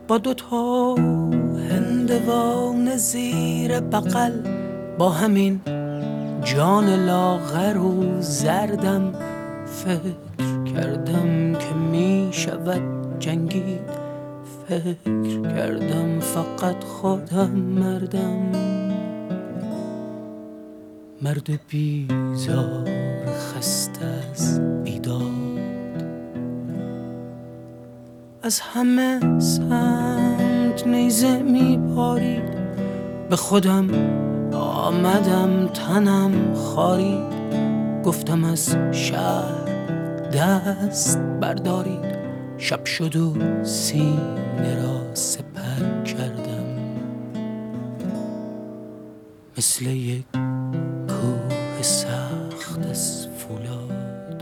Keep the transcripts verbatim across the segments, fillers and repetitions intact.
با دوتا هندوان زیر بغل، با همین جان لاغر و زردم، فکر کردم که می شود جنگید، فکر کردم فقط خودم مردم، مرد بیزار خسته از بیداد، از همه سمت نیزه می بارید، به خودم آمدم تنم خارید، گفتم از شهر دست بردارید، شب شد و سینه را سپر کردم، مثل یک کوه سخت از فولاد.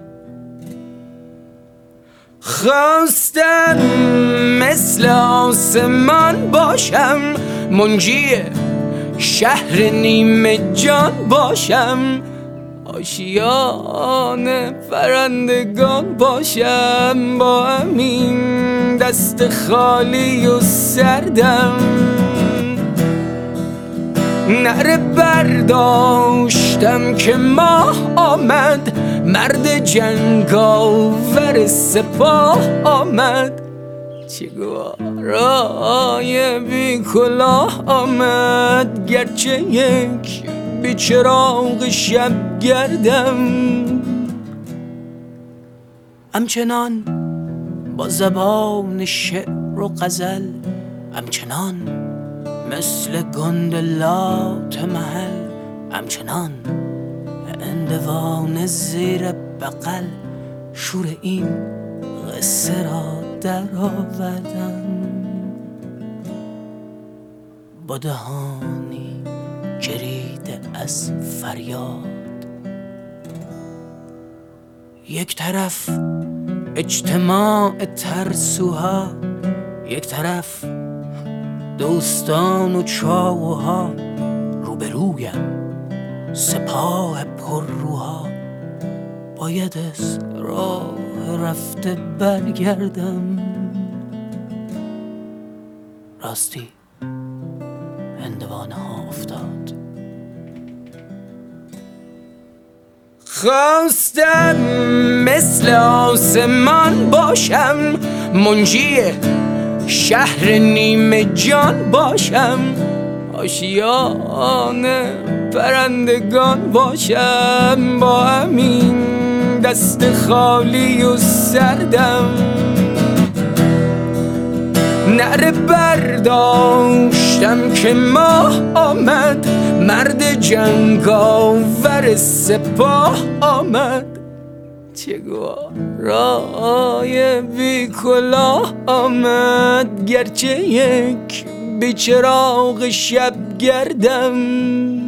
خواستم مثل آسمان باشم، منجی شهر نیمه جان باشم، آشیان پرندگان باشم، با همین دست خالی و سردم، نعره برداشتم که ماه آمد، مرد جنگاور سپاه آمد، چگوارای بی کلاه آمد، گرچه یک بی چراغ شب گردم، همچنان با زبان شعر و غزل، همچنان مثل گندلات محل، همچنان هندوان زیر بغل، شور این قصه را در آوردم، با دهانی جریده از فریاد، یک طرف اجتماع ترسوها، یک طرف دوستان و چاوها، روبرویم سپاه پرروها، باید از راه رفته برگردم، راستی هندوانه ها افتاد. خواستم مثل آسمان باشم، منجی شهر نیمه جان باشم، آشیان پرندگان باشم، با همین دست خالی و سردم، نعره برداشتم که ماه آمد، مرد جنگاور سپاه آمد، چگوارای بی کلاه آمد، گرچه یک بی چراغ شب گردم،